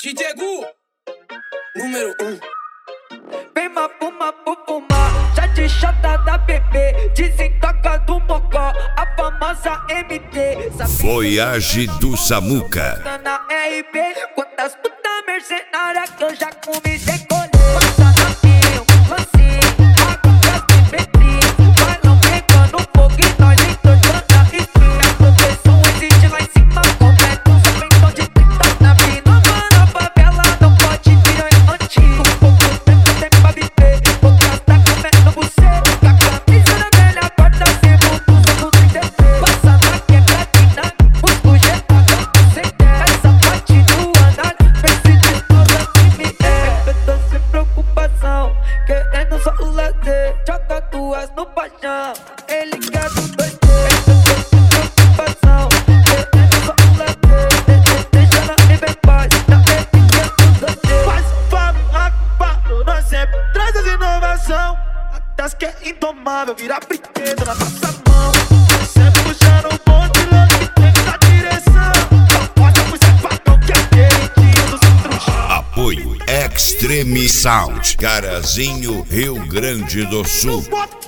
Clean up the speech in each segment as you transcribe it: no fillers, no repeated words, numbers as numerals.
DJ Gu, número 1. Vem mapuma, já de chata da bebê, desentoca do mocó, a famosa MT. Voyage do Samuca. Na RP, quantas puta mercenária que eu já comi sem colher. Passa na pinho, lancinho, agora as bebês. Vai não pegando fogo e nós entortando a espinha. A proteção existe lá em cima, completo um sabentão de 30 na vida. Mano, a favela não pode virar antigo. Pouco tempo tem pra viver, outras tá comendo buceta. Com a camisa da velha corta, sempre usa com 33. Passa na quebradina, os bujetadão sem terra. Essa parte do andar, vem se desposa de mim. Eu tô sem preocupação, querendo só o lazer. Joga duas no paixão, ele quer do 2D. Eu tô sem preocupação, querendo só o lazer. Deixa ela viver em paz, na ele quer do 2D. Faz um favor, nós sempre traz as inovação. A tasca é indomável, vira brinquedo na nossa mão. Sempre puxando o bonde louco que tem na direção. Mostra pro safadão que é queridinho do centro chão. Apoio Extreme Sound, Carazinho, Rio Grande do Sul.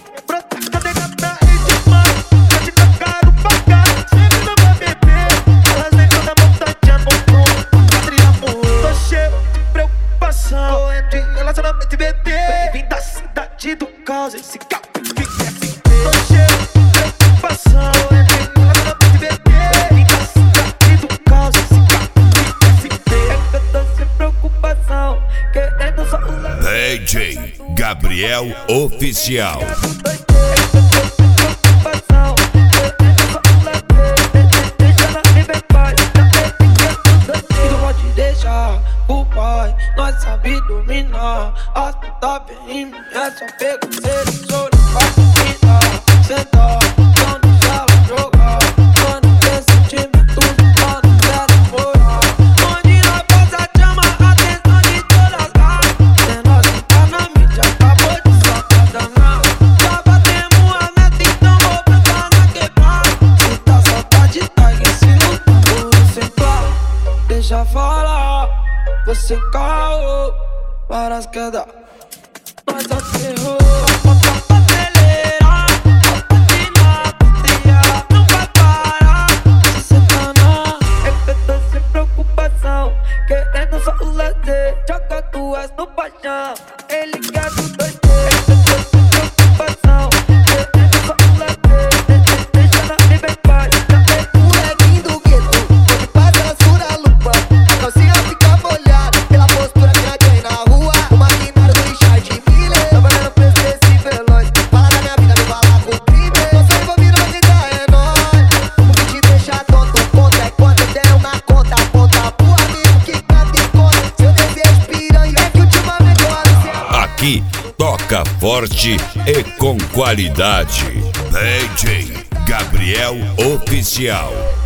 Vem da cidade do caos, esse carro fica assim. Tô cheio de preocupação. Relacionamento BT. Vem da cidade do caos, esse carro fica assim. Eu tô sem preocupação, querendo só o lazer. DJ Gabriel Oficial. Nós sabe dominar, as puta vem em mim, é só pegar seleção, vai dominar, sentar, não deixa ela jogar, mano, tem sentimento, mano, zero moral. Onde nós passa chama a atenção de todas as partes, sem nós entrar na mídia, acabou de sacar danado. Já batemos a meta, então vou plantar na quebrada. Se tá saudade, tá ensino, tudo sem pau, deixa falar. Você caô, várias quedas, nós aterrou. A papeleira, a patina, putria, não vai parar. Se cê tá na, eu tô sem preocupação, querendo só o lazer. Joga duas no paixão, ele quer do 2D. Eu tô sem preocupação, querendo só o lazer. Deixa ela viver em paz. Molequinho do gueto, onde passa a sura lupa, a calcinha fica molhada. Aqui toca forte e com qualidade. DJ Gabriel Oficial.